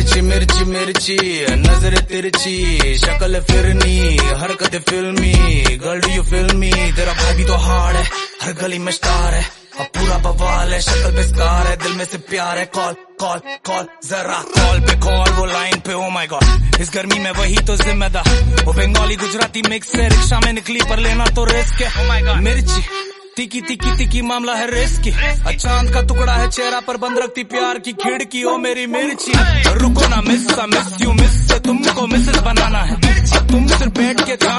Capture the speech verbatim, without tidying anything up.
मिर्ची मिर्ची मिर्ची नजर तिरछी, शक्ल फिरनी, हरकत फिल्मी, girl do you feel me. तेरा भाई भी तो हार्ड है, हर गली में स्टार है, अब पूरा बवाल है, शक्ल पे स्कार है, दिल में से प्यार है। कॉल कॉल कॉल जरा कॉल पे कॉल, वो लाइन पे ओ माय गॉड, इस गर्मी में वही तो जिम्मेदार। वो बंगाली गुजराती मिक्स है, रिक्शा में निकली पर लेना तो रिस्क है। ओ माय गॉड मिर्ची तिकी तिकी तिकी मामला है रिस्की, चांद का टुकड़ा है चेहरा पर बंद रखती प्यार की खिड़की। ओ मेरी मिर्ची रुको ना मिस, मिस यू मिस से तुमको मिसेस बनाना है, अब तुम सिर्फ बैठ के